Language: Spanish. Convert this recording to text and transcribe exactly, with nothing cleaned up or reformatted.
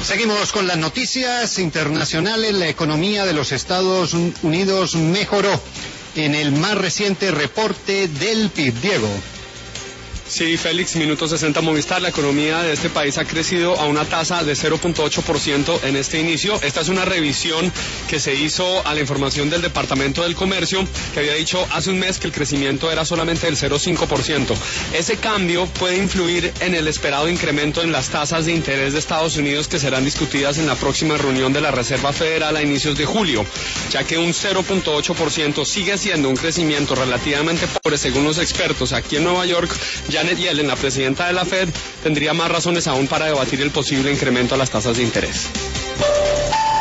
Seguimos con las noticias internacionales. La economía de los Estados Unidos mejoró en el más reciente reporte del P I B. Diego. Sí, Félix, minuto sesenta Movistar. La economía de este país ha crecido a una tasa de cero punto ocho por ciento en este inicio. Esta es una revisión que se hizo a la información del Departamento del Comercio, que había dicho hace un mes que el crecimiento era solamente del cero punto cinco por ciento. Ese cambio puede influir en el esperado incremento en las tasas de interés de Estados Unidos, que serán discutidas en la próxima reunión de la Reserva Federal a inicios de julio, ya que un cero punto ocho por ciento sigue siendo un crecimiento relativamente pobre según los expertos. Aquí en Nueva York, Janet Yellen, la presidenta de la Fed, tendría más razones aún para debatir el posible incremento a las tasas de interés.